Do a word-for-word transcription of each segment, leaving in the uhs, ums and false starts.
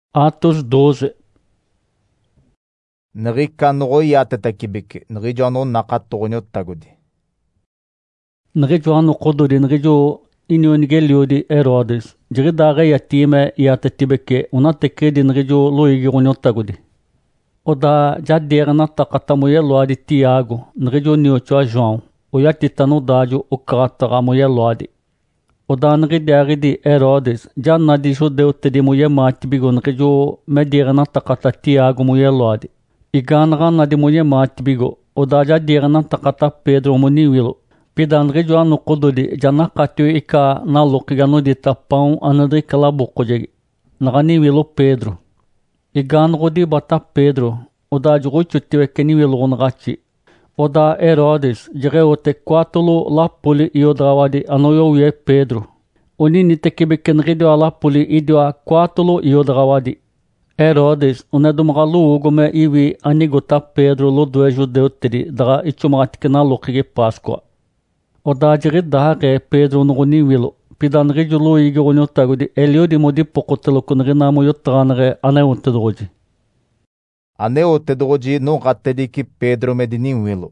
Atos doze. Nrikango yatataki nrijono nakattogonyo tagudi. Nrijoano kododi nrijo inionigeliodi Herodes. Jiridaga yatime yatatibeke unatekedi nrijo loigigonyo tagudi. Oda jaderna takatamuye loadi Tiago, nrijo niochoa João. Oyatitano dajo ukatagamuye loadi. Oda nridagidi Herodes, janna di judeu tedimuye matibigo nrijo medirna takata Tiago muye loadi. Iganra na de muye matibigo, oda jaderna takata Pedro muniwilo. Pidan nrijo anu kododi jana katio ika na lokigano di tapão anadri kalabokojegi. Nganiwilo Pedro. Iganro di bata Pedro, oda jugo chutiwekeni wilo nagachi. Oda Herodes, jere ote quatolo la poli iodrawadi anoyo uye Pedro. Oni nitekebeken ridio la poli idioa quatolo iodrawadi. Herodes, unedumgalu ugome iwi anigota Pedro lo due judeu tiri daga ichumatikena lokige Pasqua. Oda jere dahare Pedro nuguni wilo. Pidan ridio lo igi onyotagudi elio di modi pokotelo kunrinamu yotranere ane untedroji. Ane otedroji no gatediki Pedro medini wilo.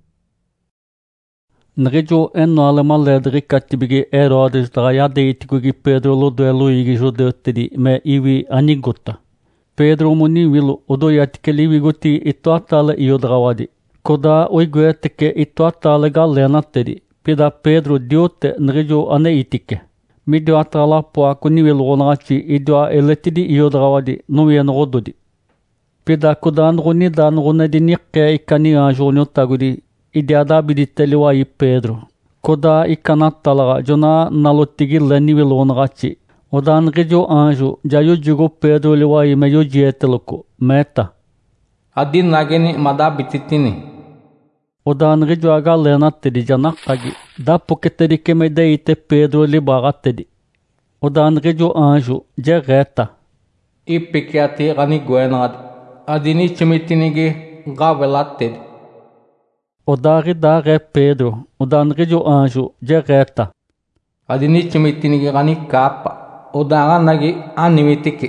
Nrijo enno alema ledri katibigi Herodes daga yade itikugi Pedro lo duelo igi judeu tiri me iwi anigota. Pedro muni wilo odo yatikeli wigoti ito atale iodrawadi. Koda oigue teke ito atale ga lena tiri. Pida Pedro diote nrijo ane itike. Midio atala poa kuni wilo onagachi idioa eletidi iodrawadi nuyen rododi. Pida koda nruni da nrune di nikke ikani anjonyo tagudi. Idiada biditeli wa i Pedro. Koda ikanatalaga jona nalotigi leni wilo onagachi. Oda nrijo anjo jayo jugo Pedro liwa i meyo jieteloko. Meta. Adi nageni mada bititini. Oda nrijo aga lena tedi janakagi. Da poketedi kemede ite Pedro li baga tedi. Oda nrijo anjo jereta. I pikiati gani guenad. Adini chimitinigi gavelat tedi. Oda ridare Pedro. Oda nrijo anjo jereta. Adini chimitinigi gani kapa. Oda nagi animitiki.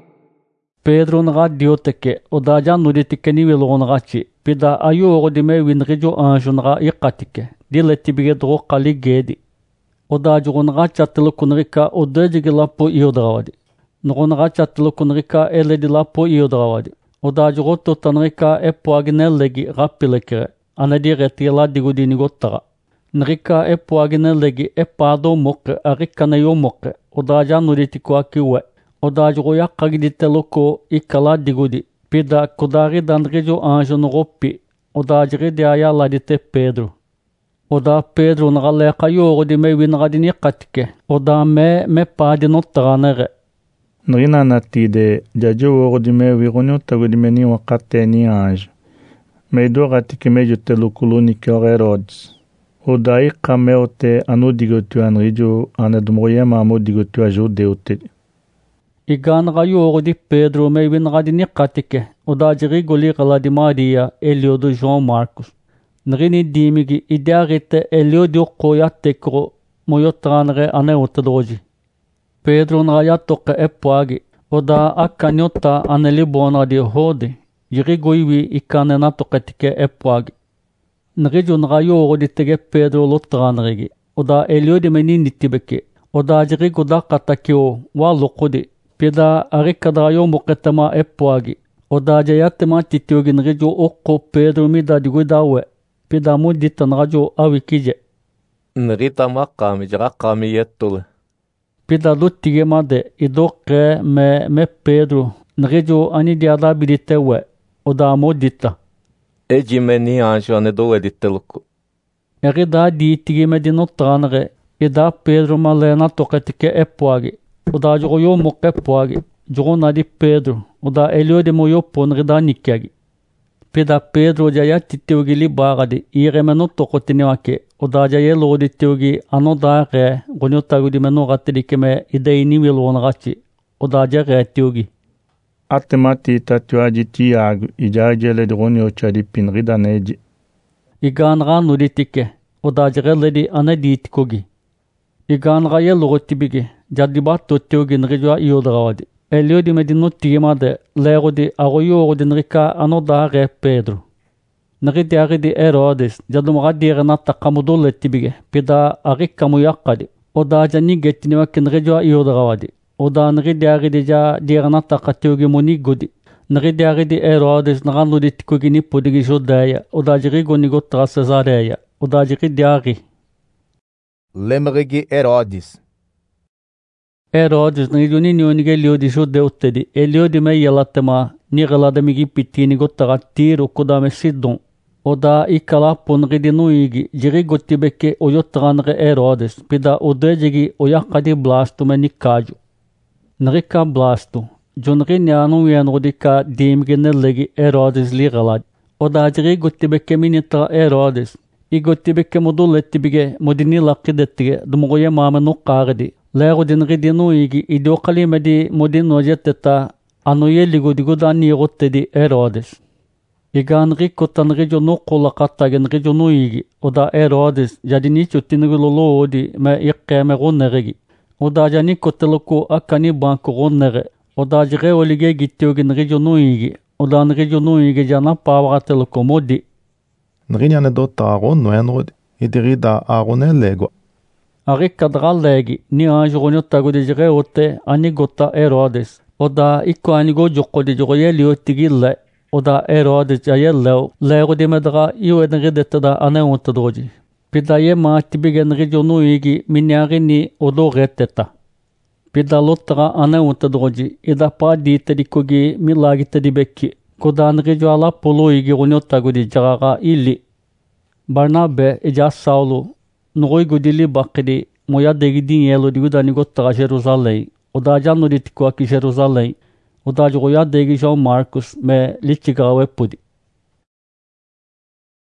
Pedro naga dioteke. Oda januditike ni wilo nagachi. Pida ayo ogodime winrijo anjo naga ikatike. Diletibige dro kali gedi. Oda jugo naga chatelo kunrika odejigi lapo iodrawadi. Nugo naga chatelo kunrika eledi lapo iodrawadi. Oda jugo totanrika epo aginelegi rapilekere. Anadi retila digudi nigottara. Nrika epo aginelegi epado moke arikanayo moke. Oda januditiko akiwe. Oda jugo yakagiditeloko ikala digudi. Pida kodari dandrijo anjo nugopi. Oda jiri diaya ladite Pedro. Oda Pedro naga leka yogodi me winagadini katike. Oda me me padi notranere. Nrina natide jajo wogodi me wironyo tagodi me ni wakate ni anjo. Me do gatike me jote lukulu ni kyo Herodes. Oda ika me ote anu digotu anrijo anedumroye mamo digotu ajo deote. Iganaga yogodi Pedro me winagadini katike. Oda jiri goli galadi Maria Eliodo João Marcos. Nrini dimigi idearite Eliodio koya tekro moyotranere ane utedroji. Pedro naya toke epoagi. Oda akanyota aneli bonadi hodi. Jiri goiwi ikanena toketike epoagi. Nrijo nrayo ogodi tege Pedro lotranregi. Oda Eliodi meni nitibeke. Oda jiri goda katakio wa lokodi. Pida arikadrayo moketama epoagi. Oda jayatema titiogi nrijo oko Pedro mida diguidawe. Pida mudita nrajo awikije. Nrita makami jara kami yettule. Pida lutige made idoke me me Pedro. Nrijo ani diada biditewe. Oda mudita. Eji meni anjo anedo editeluku. Erida di tige medino tranere. Ida Pedro malena toketike epoagi. Oda jogo yo moke epoagi. Jogo nadi Pedro. Oda Eliode moyo ponrida nikiagi. Pida Pedro jaya titiogi li bagadi. Iremeno tokotini wake. Oda jaya lodi tiogi ano dare. Gonyo tagudi meno gatidike me ideini wilwon gachi. Oda jaya tiogi. Atemati tatuaji Tiago ijajele dronyo chadi pinrida neji. Iganra nuditike. Oda jaya ledi anaditikogi. Iganra ye logotibige. Jadiba totiogi nrijwa iodrawadi. Eliodi medinu timade legodi agoyogodi nrika anodare Pedro. Nridi agidi Herodes jadumagadiga natta kamudulettibige pida agikkamu yaqqadi. Oda jani gettiniwakke nrejwa iyodagawadi. Oda nridi agidi ja diga natta qatiogi munigodi. Nridi agidi Herodes naganludi tikugi nippudigi shodaya. Oda jirigo nigottaga Cesareya. Oda jiridi agi. Lemrigi Herodes. Herodes nridi nionige liodi shodde uttedi. Eliodi me yalattema nigaladamigi pittini gottaga tiru kudame siddon. Oda ikala punridi nuigi jiri gottibeke oyottaganre Herodes pida odejigi oyaqqadi blastume nikkaju. Nrika blastu. Junri nyanu yanrudika dimginellegi Herodes ligalad. Oda jiri gottibeke minitra Herodes. I gottibeke mudulettibige mudini laqidettige dumugoye mame nuqqagidi. Leerudin ridi nuigi idioqalimedi mudin nojetteta anuye ligodigodani gottedi Herodes. Igan rikkotan rijo nuqqulla qattagen rijo nuigi. Oda Herodes jadini chuttinigulolo odi me iqqeme gunnerigi. Oda jani kotteluku akkani banku gunnere. Oda jire olige gittiogin rijo nuigi. Oda rijo nuigi jana pavagateluku modi. Nriñane dotta agunno enrodi. Idirida agune lego. Arikka drallegi ni anjugunyottagudi jire otte ani gotta Herodes. Oda ikko anigo joqqodi jogoye liyottigille. Oda Herodes jayellew leegudi medra iuednridettada aneuntadroji. Pidaye maattibigen rijo nuigi minyagini odo rettetta. Pida lottara aneuntadroji ida paadiittadikkogi milagittadibekki. Kodan rijo ala puluigi runyottagudi jaraga illi. Barnabe ija Saulu nugoigudili baqqidi moyadegidin yelodigodani gottara Jerusalem. Oda jannuditikuaki Jerusalem. Oda jogoya degi Jean Marcus me lichigawe pudi.